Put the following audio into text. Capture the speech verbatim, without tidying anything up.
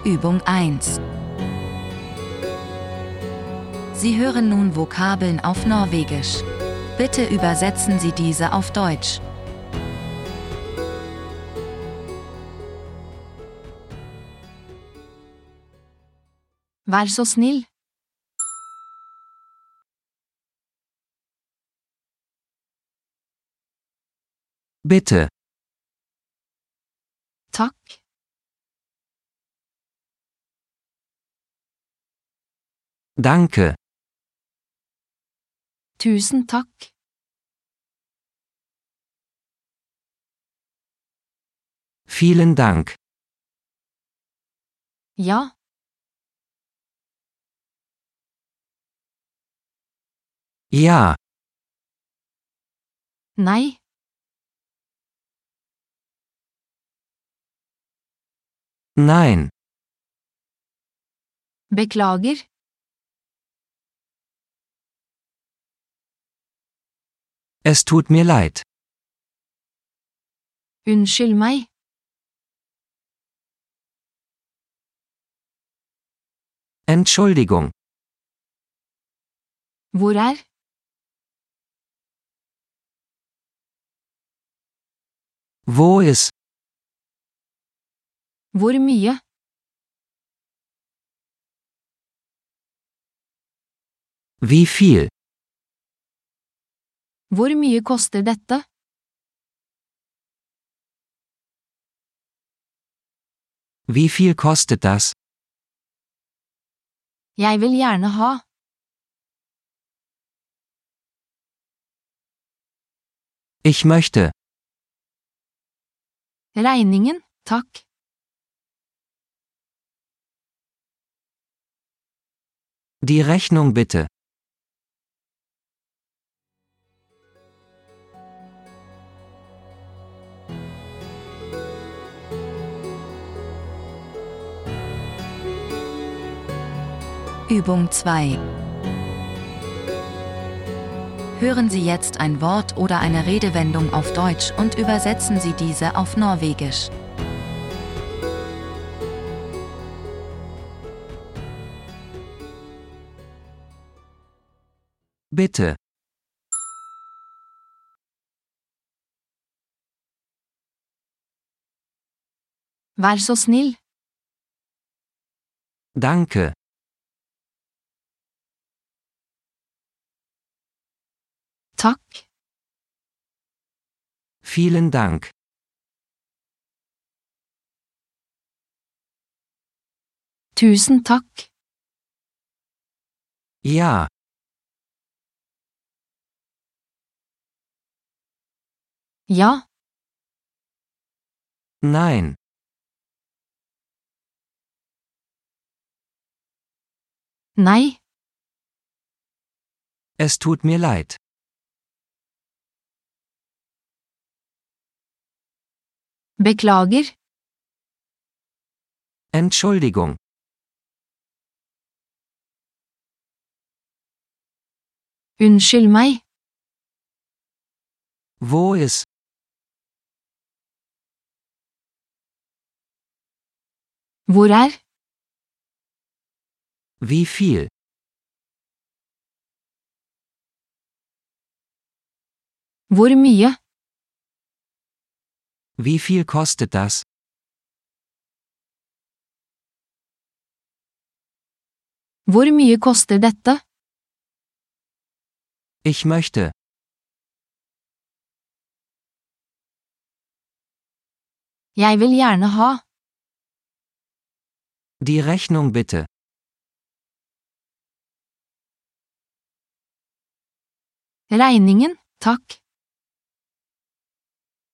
Übung eins. Sie hören nun Vokabeln auf Norwegisch. Bitte übersetzen Sie diese auf Deutsch. Vær så snill. Bitte. Takk. Danke. Tusen takk. Vielen Dank. Ja. Ja. Nei. Nein. Beklager. Es tut mir leid. Unnskyld meg. Entschuldigung. Hvor er? Wo ist? Hvor mye? Wie viel? Hvor mye koster dette? Wie viel kostet das? Jeg vil gjerne ha. Ich möchte. Regningen, takk. Die Rechnung bitte. Übung zwei. Hören Sie jetzt ein Wort oder eine Redewendung auf Deutsch und übersetzen Sie diese auf Norwegisch. Bitte. Vær så snill. Danke. Takk. Vielen Dank. Tusen takk. Ja. Ja. Nein. Nei. Es tut mir leid. Beklager. Entschuldigung. Unnskyld meg. Wo ist? Hvor er? Wie viel? Hvor mye? Wie viel kostet das? Hvor mye koster dette? Ich möchte. Jeg vil gjerne ha. Die Rechnung bitte. Regningen, takk.